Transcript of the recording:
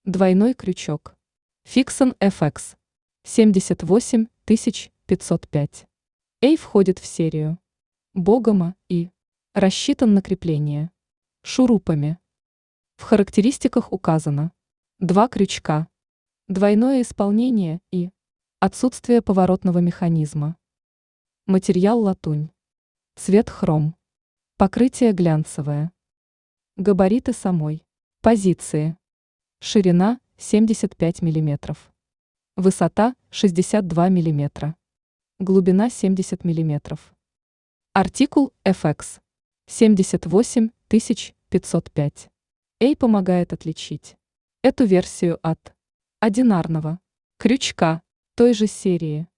Двойной крючок. Fixon FX. 78505. Эй входит в серию Богома и рассчитан на крепление шурупами. В характеристиках указано два крючка, двойное исполнение и отсутствие поворотного механизма. Материал латунь. Цвет хром. Покрытие глянцевое. Габариты самой позиции. Ширина 75 мм. Высота 62 мм. Глубина 70 мм. Артикул FX. 78505. Эй помогает отличить эту версию от одинарного крючка той же серии.